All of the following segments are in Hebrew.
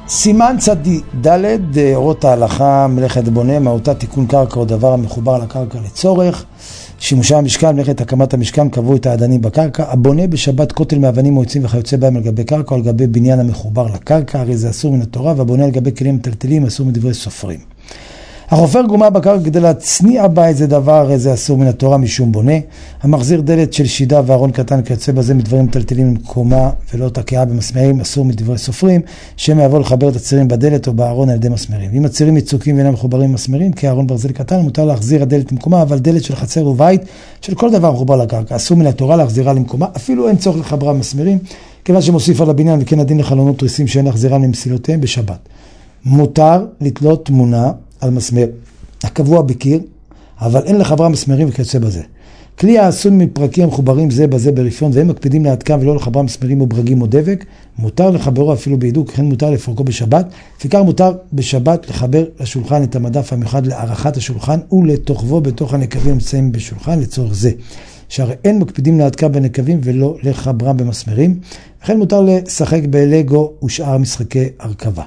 סימן צדי ד' אורות ההלכה מלאכת בונה, מהותה תיקון קרקע או דבר המחובר על הקרקע לצורך. שימושי המשכן, מלאכת הקמת המשכן, קבעו את העדנים בקרקע. הבונה בשבת כותל מאבנים או עצים וכיוצא בהם על גבי קרקע או על גבי בניין המחובר לקרקע, הרי זה אסור מן התורה, והבונה על גבי כלים מטלטלים אסור מדברי סופרים. החופר גומה בקרקע כדי להצניע בה איזה דבר, הרי זה אסור מן התורה משום בונה. המחזיר דלת של שידה וארון קטן כיוצא בזה מדברים מטלטלים למקומה ולא תקיעה במסמרים, אסור מדברי סופרים, שהם יבואו לחבר את הצירים בדלת או בארון על ידי מסמרים. אם הצירים יצוקים ואינם מחוברים מסמרים, כארון ברזל קטן, מותר להחזיר הדלת למקומה, אבל דלת של חצר ובית, של כל דבר מחובר לקרקע, אסור מן התורה להחזירה למקומה, אפילו אין צורך לחברה מסמרים, כיוון שמוסיף על הבניין וכן הדין לחלונות תריסים שאין להחזירם למסילותיהם בשבת. מותר לתלות תמונה על מסמר הקבוע בקיר, אבל אין לחברה מסמרים וכיוצא בזה. כלי העשוי מפרקים מחוברים זה בזה ברפיון, והם מקפידים להתקם ולא לחברה מסמרים או ברגים או דבק, מותר לחברו אפילו בהידוק, וכן מותר לפרקו בשבת. לפיכך מותר בשבת לחבר לשולחן את המדף המיוחד לערכת השולחן ולתוכבו בתוך הנקבים נמצאים בשולחן לצורך זה. שהרי אין מקפידים להתקם בנקבים ולא לחברה במסמרים, וכן מותר לשחק בלגו ושאר משחקי הרכבה.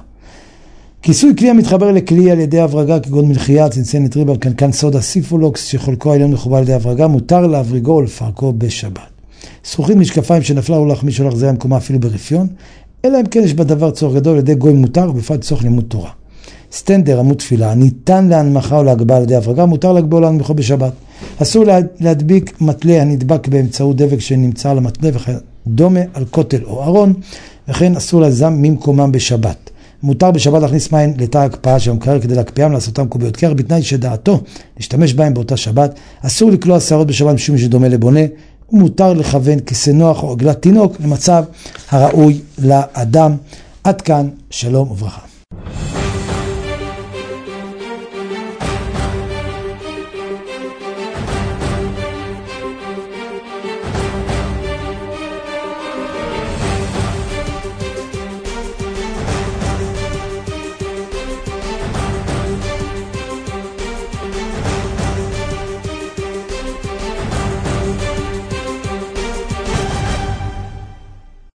כיסוי כלי המתחבר לכלי על ידי הברגה כגון מלחייה, צנצנת ריבר, קנקן סודה, סיפולוקס שחולקו העליון מחובר על ידי הברגה, מותר להבריגו או לפרקו בשבת. זכוכית משקפיים שנפלה או להחמיש או להחזירה למקומה אפילו ברפיון, אלא אם כן יש בדבר צורך גדול על ידי גוי מותר ובפרט צורך לימוד תורה. סטנדר, עמוד תפילה, ניתן להנמכה או להגבהה על ידי הברגה, מותר להגבהה או להנמכו בשבת. אסור להדביק מטלה הנדבק באמצעות דבק שנמצא על המטלה וכדומה על כותל או ארון, וכן אסור להזם ממקומם בשבת. מותר בשבת להכניס מים לתא הקפאה של המקרר כדי להקפיאם לעשותם קוביות קרח, בתנאי שדעתו להשתמש בהם באותה שבת. אסור לקלוע שערות בשבת משום שדומה לבונה, ומותר לכוון כיסא נוח או עגלת תינוק למצב הראוי לאדם. עד כאן, שלום וברכה.